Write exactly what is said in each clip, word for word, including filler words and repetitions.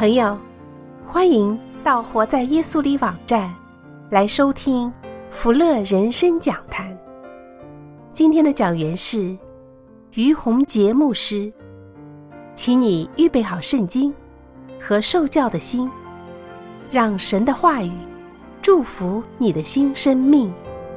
朋友，欢迎到活在耶稣里网站来收听福乐人生讲坛。今天的讲员是于洪杰牧师，请你预备好圣经和受教的心，让神的话语祝福你的新生命。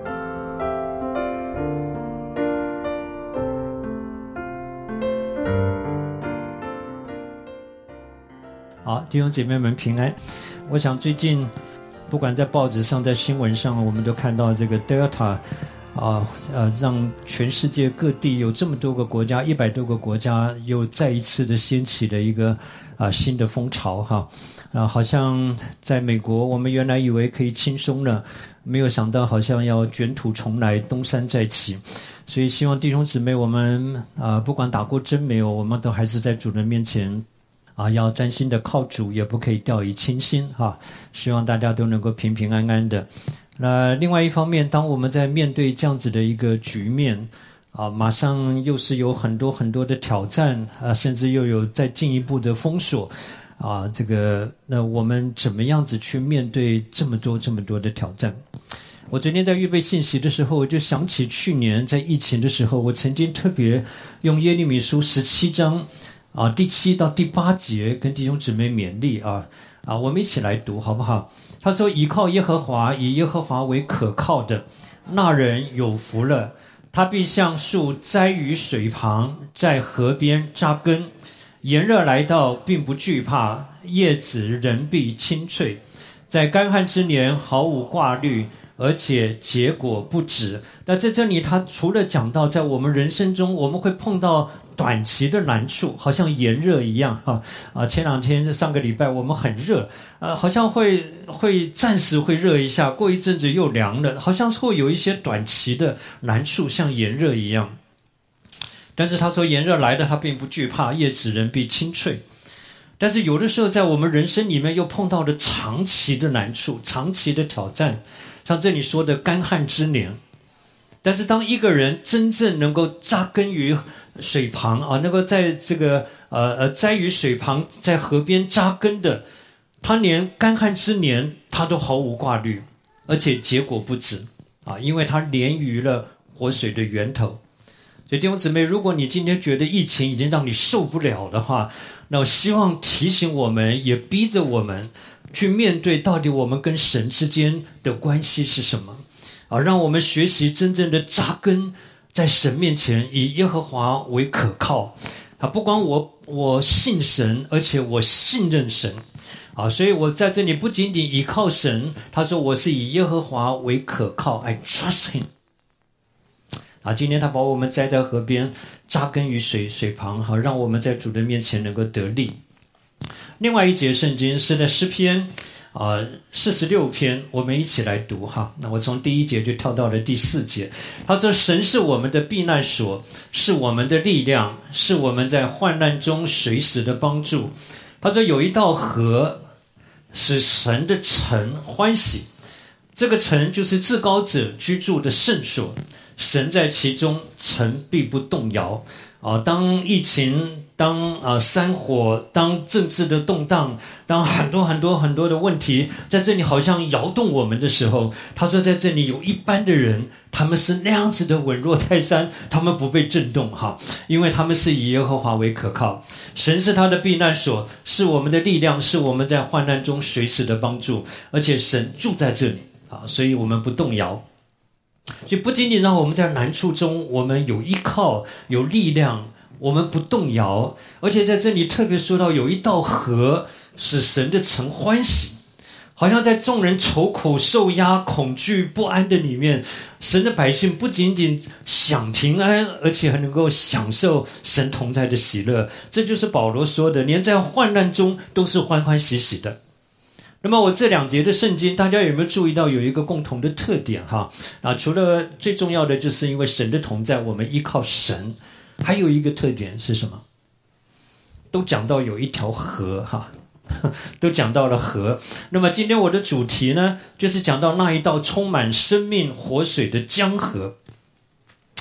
好，弟兄姐妹们平安。我想最近不管在报纸上在新闻上，我们都看到这个 Delta 啊呃，让全世界各地有这么多个国家，一百多个国家又再一次的掀起了一个啊新的风潮哈。啊，好像在美国，我们原来以为可以轻松了，没有想到好像要卷土重来，东山再起。所以希望弟兄姊妹，我们啊不管打过针没有，我们都还是在主人面前啊，要专心的靠主，也不可以掉以轻心哈。希望大家都能够平平安安的。那另外一方面，当我们在面对这样子的一个局面啊，马上又是有很多很多的挑战啊，甚至又有再进一步的封锁啊，这个那我们怎么样子去面对这么多这么多的挑战？我昨天在预备信息的时候，我就想起去年在疫情的时候，我曾经特别用耶利米书十七章啊，第七到第八节跟弟兄姊妹勉励啊啊，我们一起来读好不好？他说：“倚靠耶和华，以耶和华为可靠的，那人有福了。他必像树栽于水旁，在河边扎根，炎热来到，并不惧怕，叶子仍必青翠，在干旱之年毫无挂虑，而且结果不止。”那在这里，他除了讲到在我们人生中我们会碰到短期的难处，好像炎热一样哈啊！前两天上个礼拜我们很热，呃，好像会会暂时会热一下，过一阵子又凉了，好像是会有一些短期的难处，像炎热一样。但是他说炎热来了，他并不惧怕，叶子仍必青翠。但是有的时候在我们人生里面又碰到了长期的难处，长期的挑战，像这里说的干旱之年。但是当一个人真正能够扎根于水旁啊，能够在这个呃呃栽于水旁，在河边扎根的，他连干旱之年他都毫无挂虑，而且结果不止啊，因为他连于了活水的源头。所以弟兄姊妹，如果你今天觉得疫情已经让你受不了的话，那我希望提醒我们，也逼着我们去面对到底我们跟神之间的关系是什么啊，让我们学习真正的扎根在神面前，以耶和华为可靠啊！不光我我信神，而且我信任神啊！所以我在这里不仅仅依靠神，他说我是以耶和华为可靠 ，I trust him。啊，今天他把我们栽在河边，扎根于水水旁，好让我们在主的面前能够得力。另外一节圣经是在诗篇啊，四十六篇，我们一起来读哈。那我从第一节就跳到了第四节。他说：“神是我们的避难所，是我们的力量，是我们在患难中随时的帮助。”他说：“有一道河，使神的城欢喜。这个城就是至高者居住的圣所，神在其中，城必不动摇。”啊，当疫情，当啊山火，当政治的动荡，当很多很多很多的问题在这里好像摇动我们的时候，他说在这里有一般的人，他们是那样子的稳若泰山，他们不被震动哈，因为他们是以耶和华为可靠，神是他的避难所，是我们的力量，是我们在患难中随时的帮助，而且神住在这里啊，所以我们不动摇。所以不仅仅让我们在难处中我们有依靠有力量，我们不动摇，而且在这里特别说到有一道河使神的城欢喜，好像在众人愁苦受压恐惧不安的里面，神的百姓不仅仅享平安，而且还能够享受神同在的喜乐。这就是保罗说的，连在患难中都是欢欢喜喜的。那么我这两节的圣经，大家有没有注意到有一个共同的特点哈？啊，除了最重要的就是因为神的同在，我们依靠神，还有一个特点是什么？都讲到有一条河哈，都讲到了河。那么今天我的主题呢，就是讲到那一道充满生命活水的江河。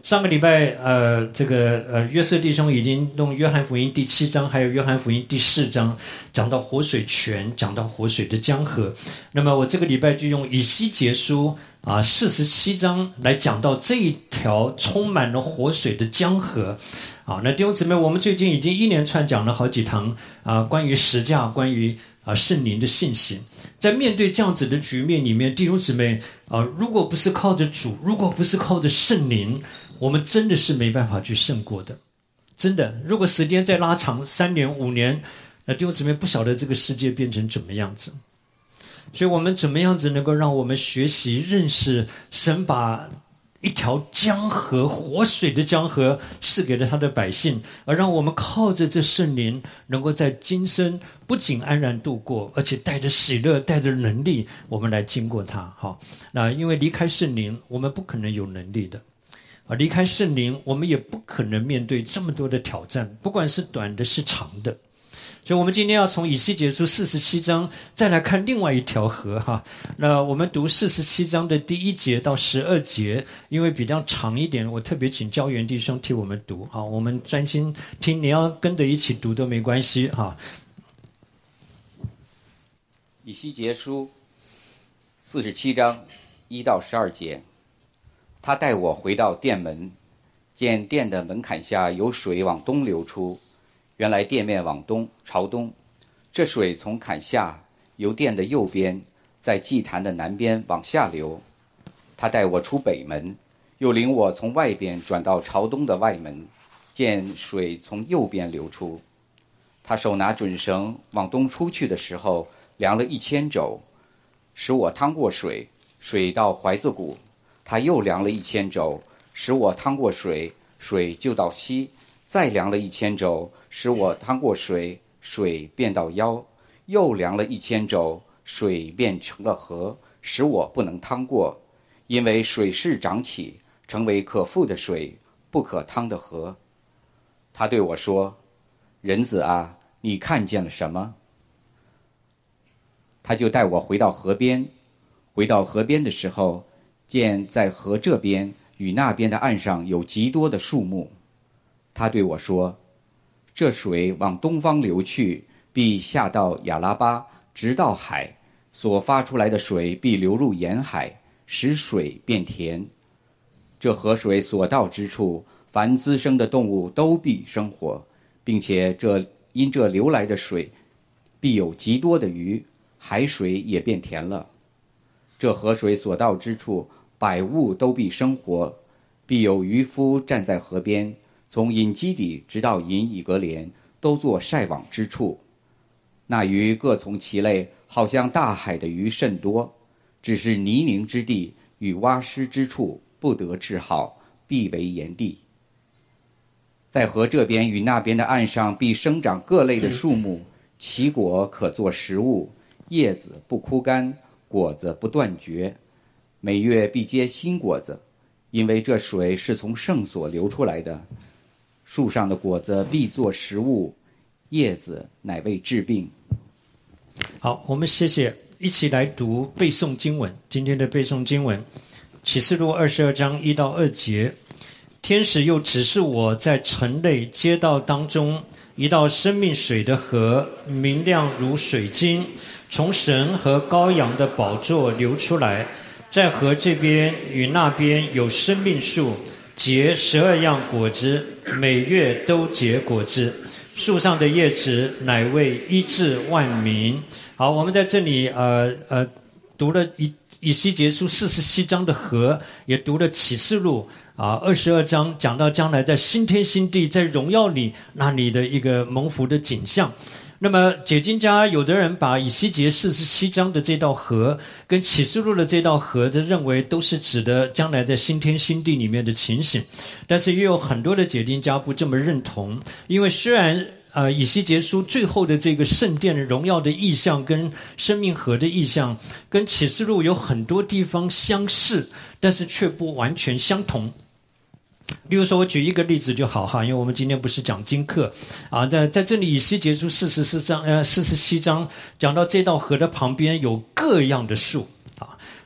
上个礼拜，呃，这个呃，约瑟弟兄已经用约翰福音第七章，还有约翰福音第四章讲到活水泉，讲到活水的江河。那么我这个礼拜就用以西结书啊四十七章来讲到这一条充满了活水的江河。啊，那弟兄姊妹，我们最近已经一连串讲了好几堂啊，关于十架，关于啊圣灵的信息。在面对这样子的局面里面，弟兄姊妹啊，如果不是靠着主，如果不是靠着圣灵，我们真的是没办法去胜过的。真的，如果时间再拉长三年五年，那弟兄姊妹不晓得这个世界变成怎么样子。所以我们怎么样子能够让我们学习认识神把一条江河，活水的江河赐给了他的百姓，而让我们靠着这圣灵能够在今生不仅安然度过，而且带着喜乐，带着能力，我们来经过它。好，那因为离开圣灵我们不可能有能力的，而离开圣灵我们也不可能面对这么多的挑战，不管是短的是长的。所以我们今天要从以西结书四十七章再来看另外一条河哈。那我们读四十七章的第一节到十二节，因为比较长一点，我特别请教员弟兄替我们读。好，我们专心听，你要跟着一起读都没关系哈。 以西结书四十七章一到十二节，他带我回到殿门，见殿的门槛下有水往东流出。原来殿面往东朝东，这水从坎下由殿的右边，在祭坛的南边往下流。他带我出北门，又领我从外边转到朝东的外门，见水从右边流出。他手拿准绳往东出去的时候，量了一千肘，使我趟过水，水到怀子骨。他又量了一千肘，使我趟过水，水就到膝。再量了一千肘，使我趟过水，水变到腰。又量了一千肘，水变成了河，使我不能趟过，因为水势涨起，成为可覆的水，不可趟的河。他对我说：人子啊，你看见了什么？他就带我回到河边。回到河边的时候，见在河这边与那边的岸上有极多的树木。他对我说：这水往东方流去，必下到亚拉巴，直到海，所发出来的水必流入沿海，使水变甜。这河水所到之处，凡滋生的动物都必生活，并且这因这流来的水必有极多的鱼，海水也变甜了。这河水所到之处，百物都必生活，必有渔夫站在河边，从隐基底直到隐以格莲，都做晒网之处。那鱼各从其类，好像大海的鱼甚多，只是泥泞之地与洼湿之处不得治好，必为炎地。在河这边与那边的岸上必生长各类的树木，其果可做食物，叶子不枯干，果子不断绝，每月必结新果子，因为这水是从圣所流出来的。树上的果子必作食物，叶子乃为治病。 好，我们谢谢，一起来读背诵经文。今天的背诵经文，启示录二十二章一到二节。天使又指示我在城内街道当中一道生命水的河，明亮如水晶，从神和羔羊的宝座流出来。在河这边与那边有生命树，结十二样果子，每月都结果子，树上的叶子乃为医治万民。好，我们在这里呃呃读了以以西结书四十七章的河，也读了启示录啊二十二章，讲到将来在新天新地，在荣耀里那里的一个蒙福的景象。那么解经家有的人把以西结四十七章的这道河跟启示录的这道河的认为都是指的将来在新天新地里面的情形，但是也有很多的解经家不这么认同，因为虽然呃以西结书最后的这个圣殿的荣耀的意象跟生命河的意象跟启示录有很多地方相似，但是却不完全相同。例如说，我举一个例子就好哈，因为我们今天不是讲经课啊，在在这里以西结书四十四章呃四十七章讲到这道河的旁边有各样的树啊，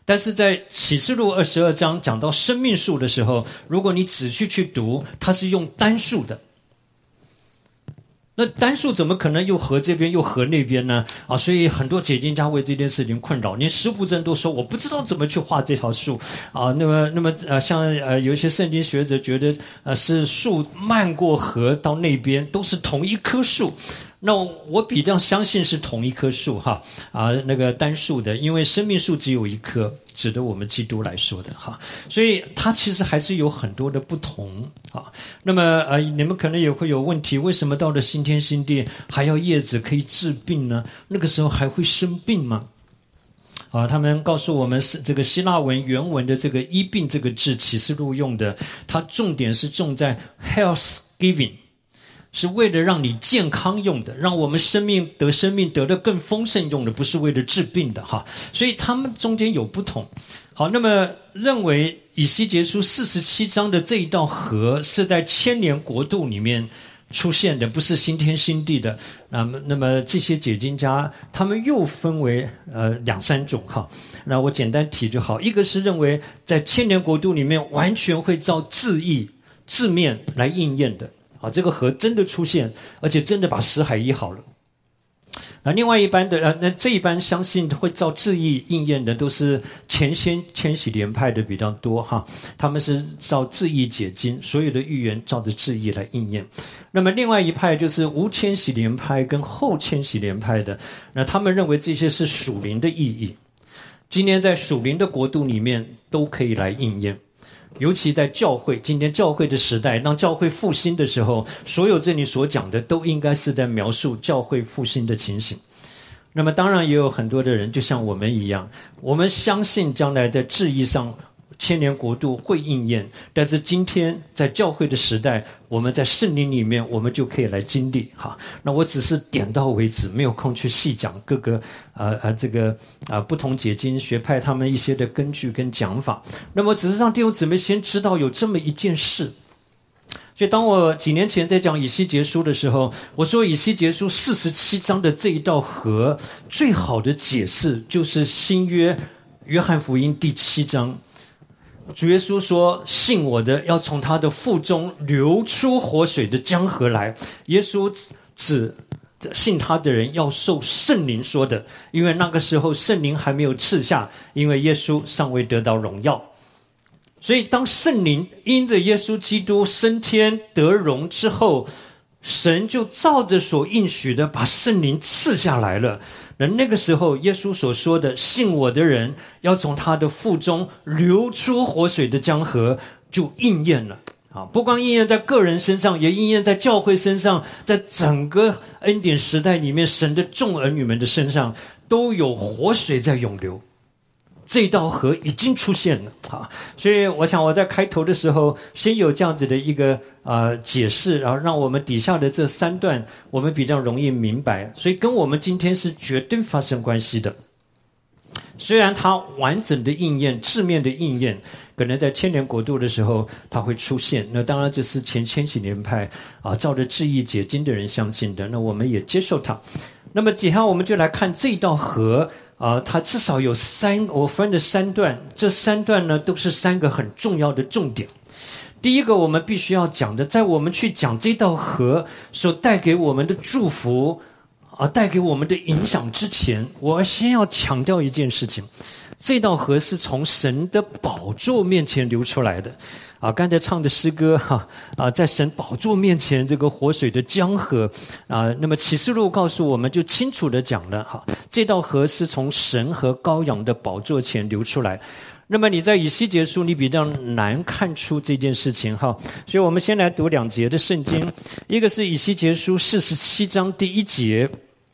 但是在启示录二十二章讲到生命树的时候，如果你仔细去读，它是用单数的。那单数怎么可能又合这边又合那边呢？啊，所以很多解经家为这件事情困扰，连石布真都说我不知道怎么去画这条树啊。那么，那么呃，像呃有一些圣经学者觉得呃是树漫过河到那边都是同一棵树。那我比较相信是同一棵树哈啊，那个单数的，因为生命树只有一棵，指的我们基督来说的哈，所以它其实还是有很多的不同啊。那么呃，你们可能也会有问题，为什么到了新天新地还要叶子可以治病呢？那个时候还会生病吗？啊，他们告诉我们是这个希腊文原文的这个医病这个字，启示录用的，它重点是重在 health giving。是为了让你健康用的，让我们生命得生命得得更丰盛用的，不是为了治病的哈。所以他们中间有不同。好，那么认为以西结书四十七章的这一道河是在千年国度里面出现的，不是新天新地的。那么，那么这些解经家他们又分为呃两三种哈。那我简单提就好，一个是认为在千年国度里面完全会照字义字面来应验的。啊，这个河真的出现，而且真的把死海医好了。啊，另外一般的呃，那这一般相信会照字义应验的，都是前先千禧年派的比较多哈。他们是照字义解经，所有的预言照着字义来应验。那么另外一派就是无千禧年派跟后千禧年派的，那他们认为这些是属灵的意义，今天在属灵的国度里面都可以来应验。尤其在教会，今天教会的时代，当教会复兴的时候，所有这里所讲的都应该是在描述教会复兴的情形。那么当然也有很多的人就像我们一样，我们相信将来在字义上千年国度会应验，但是今天在教会的时代，我们在圣灵里面我们就可以来经历哈。那我只是点到为止，没有空去细讲各个呃呃这个啊、呃、不同解经学派他们一些的根据跟讲法。那么只是让弟兄姊妹先知道有这么一件事。所以当我几年前在讲以西结书的时候，我说以西结书四十七章的这一道河最好的解释就是新约约翰福音第七章。主耶稣说，信我的要从他的腹中流出活水的江河来。耶稣指信他的人要受圣灵说的，因为那个时候圣灵还没有赐下，因为耶稣尚未得到荣耀。所以当圣灵因着耶稣基督升天得荣之后，神就照着所应许的把圣灵赐下来了。那那个时候耶稣所说的信我的人要从他的腹中流出活水的江河就应验了啊！不光应验在个人身上，也应验在教会身上，在整个恩典时代里面神的众儿女们的身上都有活水在涌流。这道河已经出现了啊！所以我想我在开头的时候先有这样子的一个呃解释，然后让我们底下的这三段我们比较容易明白，所以跟我们今天是绝对发生关系的。虽然它完整的应验字面的应验可能在千年国度的时候它会出现，那当然这是前千禧年派啊照着字义解经的人相信的，那我们也接受它。那么接下来我们就来看这道河啊、呃，它至少有三，我分了三段，这三段呢都是三个很重要的重点。第一个我们必须要讲的，在我们去讲这道河所带给我们的祝福啊，带给我们的影响之前，我先要强调一件事情，这道河是从神的宝座面前流出来的。啊，刚才唱的诗歌哈啊，在神宝座面前这个活水的江河啊，那么启示录告诉我们就清楚的讲了哈，这道河是从神和羔羊的宝座前流出来。那么你在以西结书你比较难看出这件事情哈，所以我们先来读两节的圣经，一个是以西结书四十七章第一节，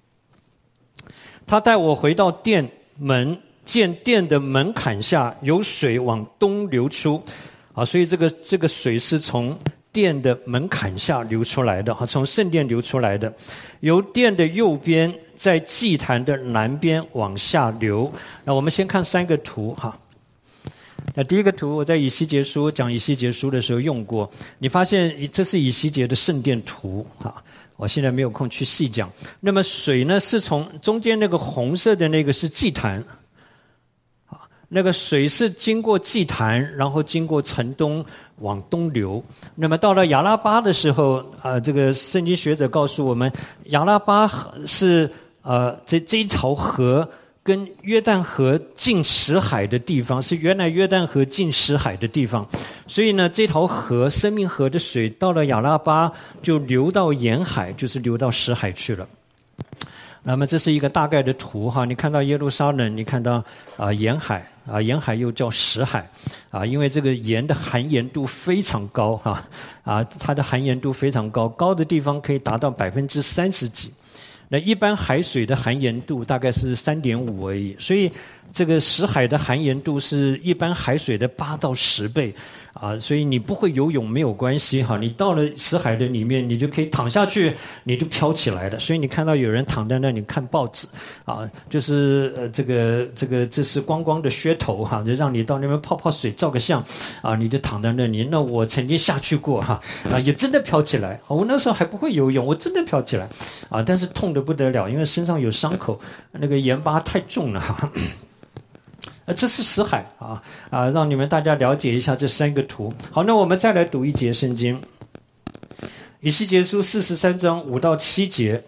他带我回到殿门，见殿的门槛下有水往东流出。啊，所以这个这个水是从殿的门槛下流出来的，从圣殿流出来的，由殿的右边在祭坛的南边往下流。那我们先看三个图哈。那第一个图我在以西结书讲以西结书的时候用过，你发现这是以西结的圣殿图哈。我现在没有空去细讲。那么水呢是从中间那个红色的那个是祭坛。 那个水是经过祭坛，然后经过城东往东流。那么到了亚拉巴的时候，呃，这个圣经学者告诉我们，亚拉巴是呃这这一条河跟约旦河近死海的地方，是原来约旦河近死海的地方。所以呢，这条河生命河的水到了亚拉巴就流到沿海，就是流到死海去了。那么这是一个大概的图哈，你看到耶路撒冷，你看到啊、呃、沿海啊、呃、沿海又叫死海啊，因为这个盐的含盐度非常高哈啊，它的含盐度非常高，高的地方可以达到百分之三十几。那一般海水的含盐度大概是三点五而已，所以这个死海的含盐度是一般海水的八到十倍啊，所以你不会游泳没有关系哈，你到了死海的里面，你就可以躺下去，你就飘起来了。所以你看到有人躺在那里看报纸啊，就是呃这个这个这是光光的噱头哈，就让你到那边泡泡水照个相啊，你就躺在那里。那我曾经下去过哈啊，也真的飘起来。我那时候还不会游泳，我真的飘起来啊，但是痛得不得了，因为身上有伤口，那个盐巴太重了哈。这是死海啊啊，让你们大家了解一下这三个图。好，那我们再来读一节圣经，以西结书四十三章五到七节。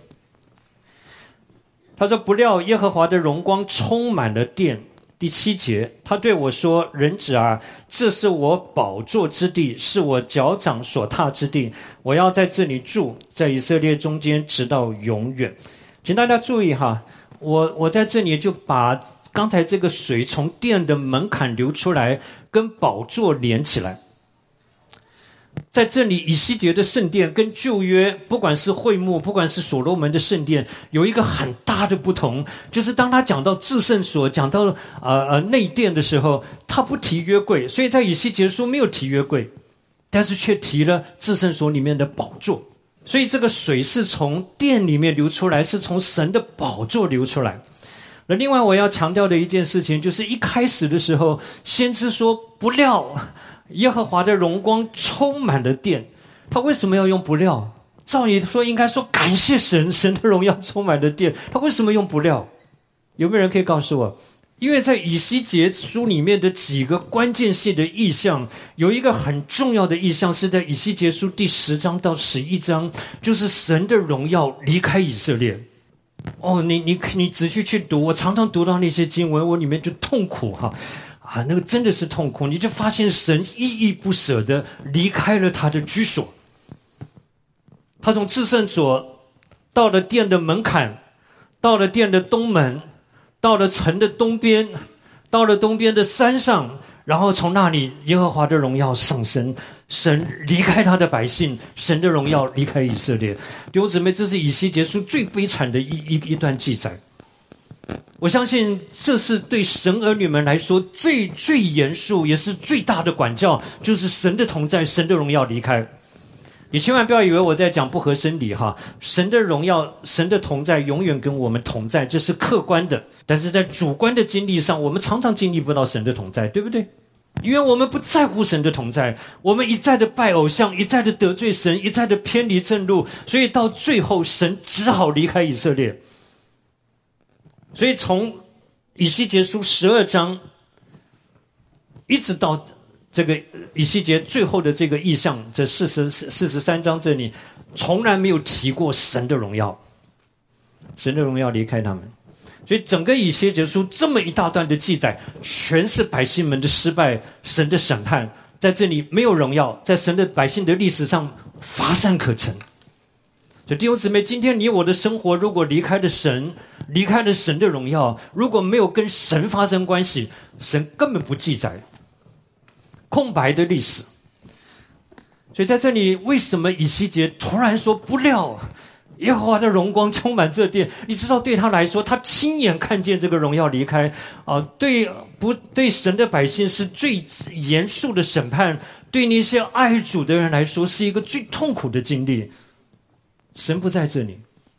他说：“不料耶和华的荣光充满了殿。”第七节，他对我说：“人子啊，这是我宝座之地，是我脚掌所踏之地。我要在这里住，在以色列中间，直到永远。”请大家注意哈，我我在这里就把刚才这个水从殿的门槛流出来，跟宝座连起来。在这里，以西结的圣殿跟旧约，不管是会幕，不管是所罗门的圣殿，有一个很大的不同，就是当他讲到至圣所，讲到呃呃内殿的时候，他不提约柜，所以在以西结书没有提约柜，但是却提了至圣所里面的宝座。所以这个水是从殿里面流出来，是从神的宝座流出来。那另外我要强调的一件事情，就是一开始的时候，先知说不料耶和华的荣光充满了殿，他为什么要用不料？照理说应该说感谢神，神的荣耀充满了殿，他为什么用不料？有没有人可以告诉我？因为在以西结书里面的几个关键性的意象，有一个很重要的意象是在以西结书第十章到十一章，就是神的荣耀离开以色列。哦，你你你仔细去读，我常常读到那些经文，我里面就痛苦哈啊，那个真的是痛苦，你就发现神依依不舍的离开了他的居所，他从至圣所到了殿的门槛，到了殿的东门，到了城的东边，到了东边的山上，然后从那里耶和华的荣耀上升，神离开他的百姓，神的荣耀离开以色列。弟兄姊妹，这是以西结书最悲惨的一一一段记载。我相信这是对神儿女们来说最最严肃也是最大的管教，就是神的同在，神的荣耀离开。你千万不要以为我在讲不合真理哈，神的荣耀，神的同在永远跟我们同在，这是客观的。但是在主观的经历上，我们常常经历不到神的同在，对不对？因为我们不在乎神的同在，我们一再的拜偶像，一再的得罪神，一再的偏离正路，所以到最后神只好离开以色列。所以从以西结书十二章一直到这个以西结最后的这个意象，这四十四十三章这里从来没有提过神的荣耀，神的荣耀离开他们。所以整个以西结书这么一大段的记载，全是百姓们的失败，神的审判，在这里没有荣耀，在神的百姓的历史上乏善可陈。所以弟兄姊妹，今天你我的生活如果离开了神，离开了神的荣耀，如果没有跟神发生关系，神根本不记载，空白的历史。所以在这里，为什么以西结突然说不料耶和华的荣光充满这殿？你知道对他来说，他亲眼看见这个荣耀离开啊，对不对神的百姓是最严肃的审判，对那些爱主的人来说是一个最痛苦的经历。神不在这里。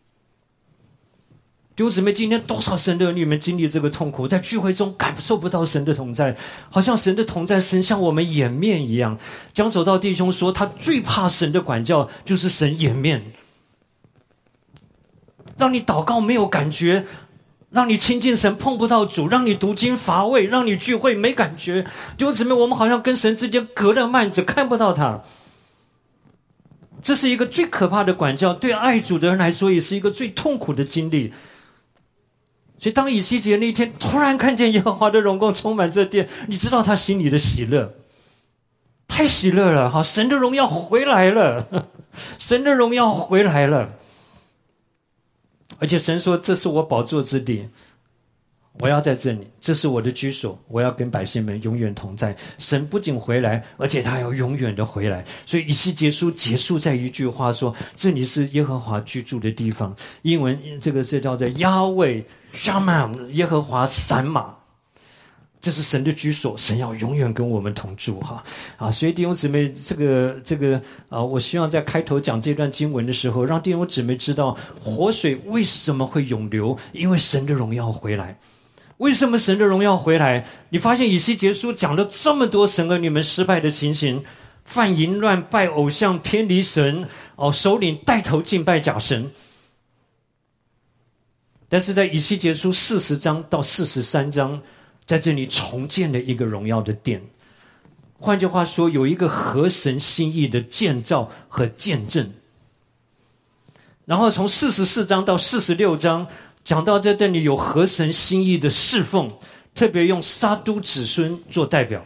弟兄姊妹，今天多少神的儿女们经历这个痛苦，在聚会中感受不到神的同在，好像神的同在神向我们掩面一样。江守道弟兄说，他最怕神的管教就是神掩面，让你祷告没有感觉， 让你亲近神碰不到主，让你读经乏味，让你聚会没感觉。弟兄姊妹，我们好像跟神之间隔了幔子，看不到他。这是一个最可怕的管教，对爱主的人来说也是一个最痛苦的经历。所以当以西结那一天突然看见耶和华的荣光充满这殿，你知道他心里的喜乐，太喜乐了，好，神的荣耀回来了，神的荣耀回来了。而且神说，这是我宝座之地，我要在这里，这是我的居所，我要跟百姓们永远同在。神不仅回来，而且他要永远的回来。所以以西结书结束在一句话说，这里是耶和华居住的地方。英文这个是叫做亚卫沙玛，耶和华闪马，这是神的居所，神要永远跟我们同住哈啊！所以弟兄姊妹，这个这个啊，我希望在开头讲这段经文的时候，让弟兄姊妹知道活水为什么会永流，因为神的荣耀回来。为什么神的荣耀回来？你发现以西结书讲了这么多神儿女们失败的情形，犯淫乱、拜偶像、偏离神，哦，首领带头敬拜假神。但是在以西结书四十章到四十三章，在这里重建了一个荣耀的殿。换句话说，有一个合神心意的建造和见证。然后从四十四章到四十六章，讲到在这里有合神心意的侍奉，特别用撒都子孙做代表。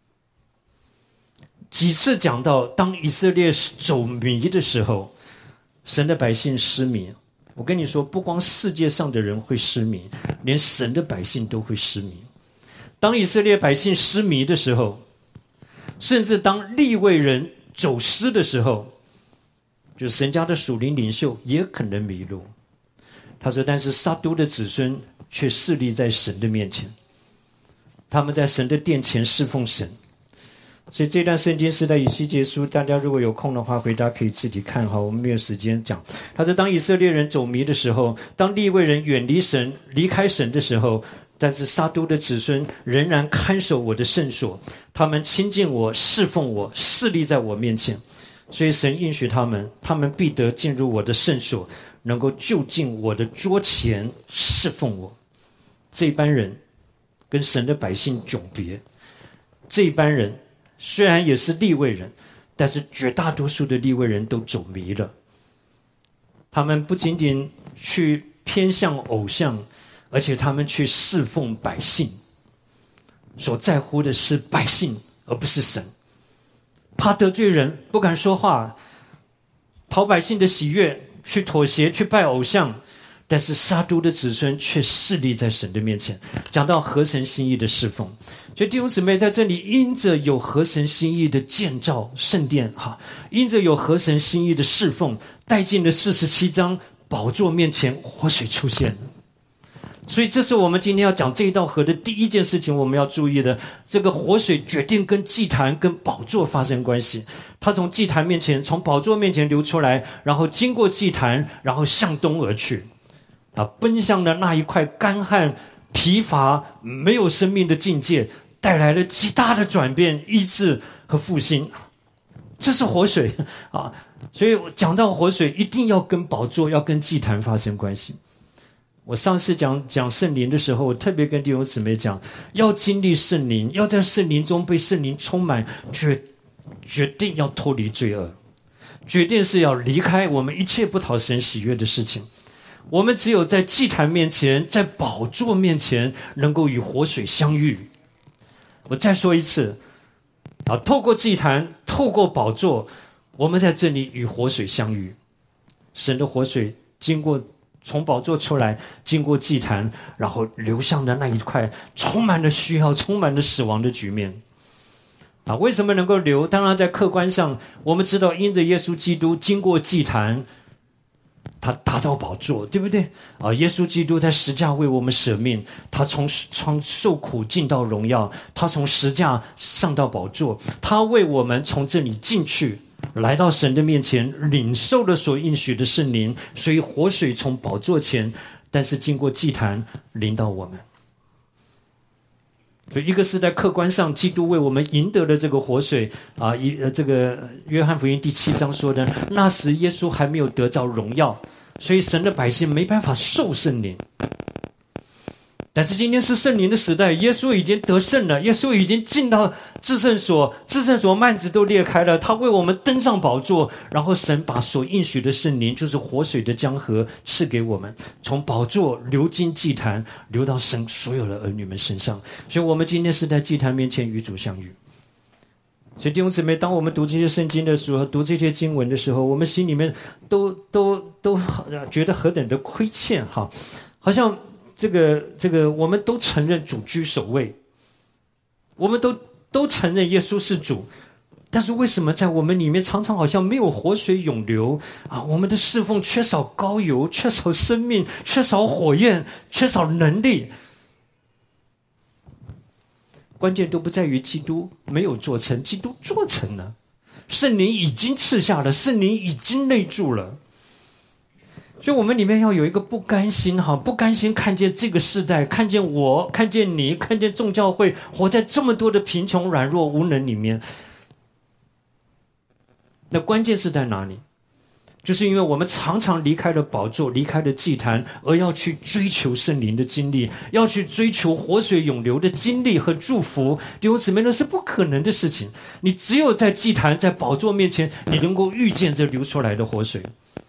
几次讲到当以色列走迷的时候，神的百姓失迷。我跟你说，不光世界上的人会失迷，连神的百姓都会失迷。当以色列百姓失迷的时候，甚至当利未人走失的时候，就神家的属灵领袖也可能迷路。他说，但是撒都的子孙却侍立在神的面前，他们在神的殿前侍奉神。所以这段圣经是在以西结书，大家如果有空的话回家可以自己看哈，我们没有时间讲。他说，当以色列人走迷的时候，当利未人远离神离开神的时候，但是撒都的子孙仍然看守我的圣所，他们亲近我，侍奉我，侍立在我面前。所以神应许他们，他们必得进入我的圣所，能够就近我的桌前侍奉我。这班人跟神的百姓迥别，这班人虽然也是利未人，但是绝大多数的利未人都走迷了。他们不仅仅去偏向偶像，而且他们去侍奉百姓，所在乎的是百姓而不是神，怕得罪人不敢说话，讨百姓的喜悦，去妥协去拜偶像。但是撒都的子孙却侍立在神的面前，讲到合神心意的侍奉。所以弟兄姊妹在这里，因着有合神心意的建造圣殿哈，因着有合神心意的侍奉，带进了四十七章，宝座面前活水出现。所以这是我们今天要讲这一道河的第一件事情，我们要注意的。这个活水决定跟祭坛跟宝座发生关系，它从祭坛面前从宝座面前流出来，然后经过祭坛，然后向东而去啊，奔向了那一块干旱疲乏没有生命的境界，带来了极大的转变医治和复兴。这是活水啊，所以讲到活水一定要跟宝座要跟祭坛发生关系。我上次讲讲圣灵的时候，我特别跟弟兄姊妹讲，要经历圣灵，要在圣灵中被圣灵充满，决决定要脱离罪恶，决定是要离开我们一切不讨神喜悦的事情。我们只有在祭坛面前，在宝座面前，能够与活水相遇。我再说一次啊，透过祭坛，透过宝座，我们在这里与活水相遇。神的活水经过从宝座出来，经过祭坛，然后流向的那一块充满了需要、充满了死亡的局面啊！为什么能够流？当然在客观上，我们知道因着耶稣基督经过祭坛，他达到宝座，对不对啊？耶稣基督在十架为我们舍命，他从从受苦进到荣耀，他从十架上到宝座，他为我们从这里进去，来到神的面前，领受了所应许的圣灵。所以活水从宝座前，但是经过祭坛临到我们。所以一个是在客观上，基督为我们赢得了这个活水啊，一呃这个约翰福音第七章说的，那时耶稣还没有得着荣耀，所以神的百姓没办法受圣灵。 但是今天是圣灵的时代，耶稣已经得胜了，耶稣已经进到至圣所，至圣所幔子都裂开了，他为我们登上宝座，然后神把所应许的圣灵，就是活水的江河赐给我们，从宝座流进祭坛，流到神所有的儿女们身上。所以我们今天是在祭坛面前与主相遇。所以弟兄姊妹，当我们读这些圣经的时候，读这些经文的时候，我们心里面都都都觉得何等的亏欠哈，好像这个这个我们都承认主居首位，我们都都承认耶稣是主，但是为什么在我们里面常常好像没有活水涌流啊？我们的侍奉缺少膏油，缺少生命，缺少火焰，缺少能力。关键都不在于基督没有做成，基督做成了，圣灵已经赐下了，圣灵已经内住了。所以我们里面要有一个不甘心哈，不甘心看见这个世代，看见我，看见你，看见众教会活在这么多的贫穷、软弱、无能里面。那关键是在哪里？就是因为我们常常离开了宝座，离开了祭坛，而要去追求圣灵的经历，要去追求活水涌流的经历和祝福。弟兄姊妹，那是不可能的事情。你只有在祭坛、在宝座面前，你能够遇见这流出来的活水。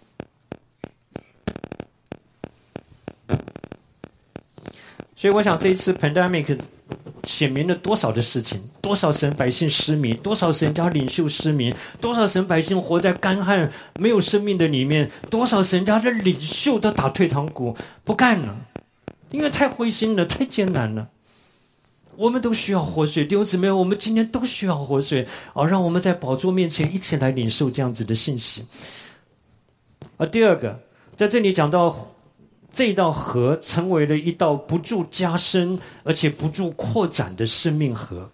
所以我想这一次 pandemic 显明了多少的事情，多少神百姓失明，多少神家领袖失明，多少神百姓活在干旱没有生命的里面，多少神家的领袖都打退堂鼓不干了，因为太灰心了，太艰难了。我们都需要活水，弟兄姊妹，我们今天都需要活水，哦，让我们在宝座面前一起来领受这样子的信息。而第二个，在这里讲到这道河成为了一道不住加深而且不住扩展的生命河。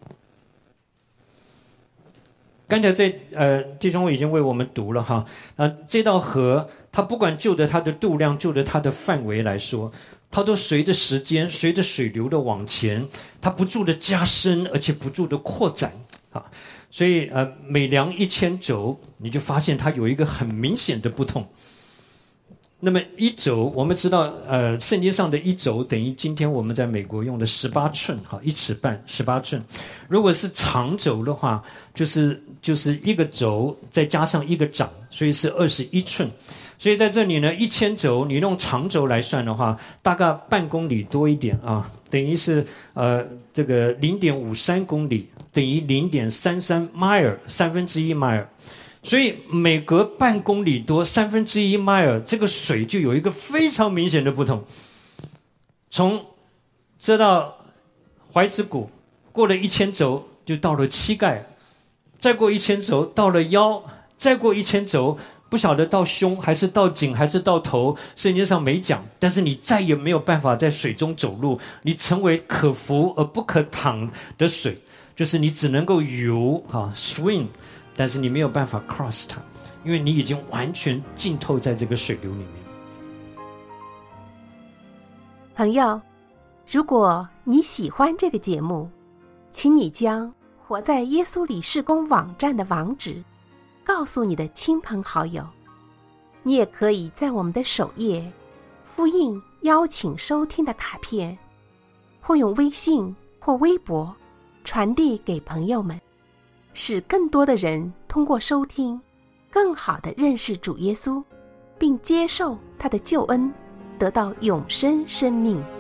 刚才这呃弟兄已经为我们读了哈，啊，这道河它不管就着它的度量，就着它的范围来说，它都随着时间，随着水流的往前，它不住的加深，而且不住的扩展啊。所以呃每量一千肘，你就发现它有一个很明显的不同。那么一轴，我们知道，呃，圣经上的一轴等于今天我们在美国用的十八寸，哈，一尺半，十八寸。如果是长轴的话，就是就是一个轴再加上一个掌，所以是二十一寸。所以在这里呢，一千轴你用长轴来算的话，大概半公里多一点啊，等于是呃这个零点五三公里，等于零点三三 mile， 三分之一 mile。所以每隔半公里多，三分之一 mile， 这个水就有一个非常明显的不同。从这到踝子骨，过了一千轴就到了膝盖，再过一千轴到了腰，再过一千轴不晓得到胸还是到颈还是到头，圣经上没讲。但是你再也没有办法在水中走路，你成为可浮而不可淌的水，就是你只能够游哈 swim。但是你没有办法 cross 它，因为你已经完全浸透在这个水流里面。 朋友，如果你喜欢这个节目，请你将活在耶稣里事工网站的网址告诉你的亲朋好友。你也可以在我们的首页复印邀请收听的卡片，或用微信或微博传递给朋友们，使更多的人通过收听更好地认识主耶稣，并接受他的救恩，得到永生生命。